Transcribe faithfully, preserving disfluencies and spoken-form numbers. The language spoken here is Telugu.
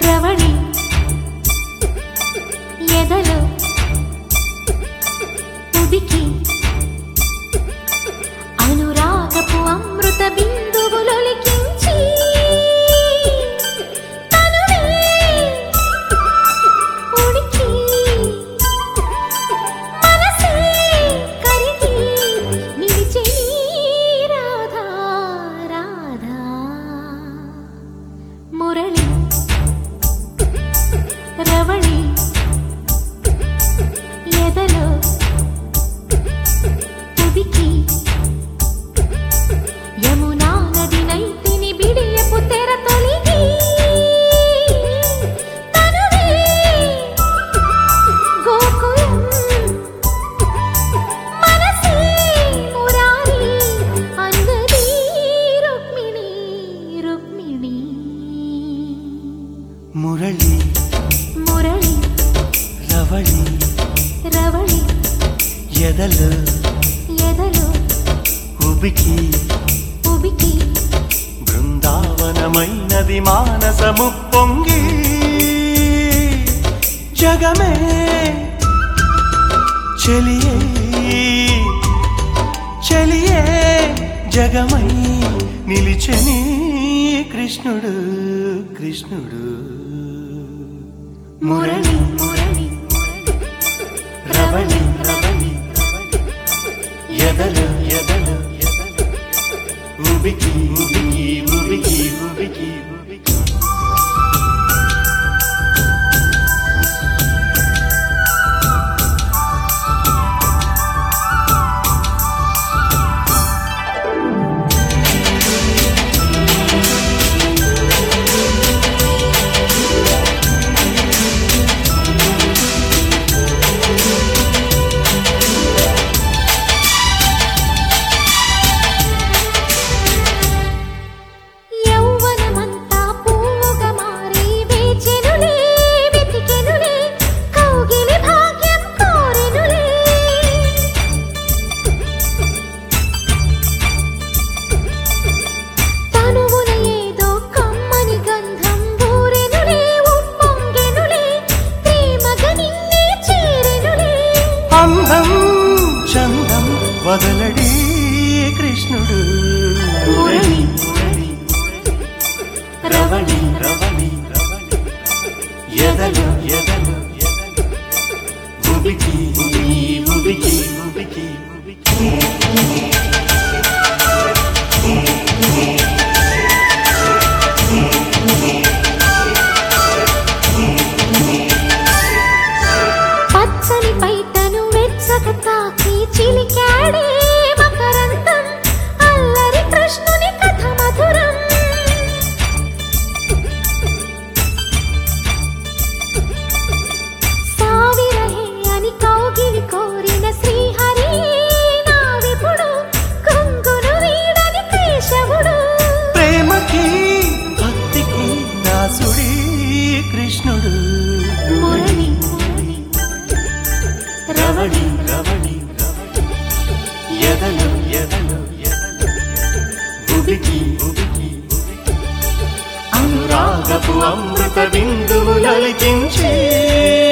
రవళి ఎదలో ఉబికి అనురాగపు అమృత బిందువులొలికించి ఉడికి మనసే కరిగి నిలిచి రాధా రాధా మురళి రవళి ఎదలో ఉబికి యమునా నది నైతిని బిడియపు తెర తొలిగి తనువే గోకులం మనసే మురారి అందది రుక్మిణి రుక్మిణి మురళి మురళి రవళి రవళి ఎదలో ఎదలో ఉబికి ఉబికి బృందావనమైనది మానసము పొంగి జగమే చెలియే చెలియే జగమై నిలిచెని కృష్ణుడు కృష్ణుడు మురళి మురళి రవళి రవళి ఎదలు ఎదలు ఎదలు ఉబికి ఉబికి ఉబికి ఉబికి ఉబికి యౌవనమంతా పూగా మారి వేచెనులే వెతికెనులే కౌగిలి భాగ్యం కోరెనులే తనువున ఏదో కమ్మని గంధం ఊరెనులే ఉప్పొంగెనులే ప్రేమగా నిన్నే చేరెనులే అందం చందం వదలడి కృష్ణుడు మురళి రవళి రవళి రవళి ఎదలు ఎదలు ఎదలు ఉబికి ఉబికి ఉబికి ఉబికి ఉబికి పచ్చని పైటను వెచ్చక తాకి చిలికాడే మకరంతం అల్లరి కృష్ణుని కథ మధురం సావిరహే అని కౌగిలి కోరిన శ్రీహరి నా విపుడు కొంగును వీడని కేశవుడు ప్రేమకి భక్తికి దాసుడి కృష్ణుడు మురళి రవళి రవళి రవళి ఎదలు ఎదలు ఎదలు ఉబికి ఉబికి ఉబికి అనురాగపు అమృత బిందువులొలికించి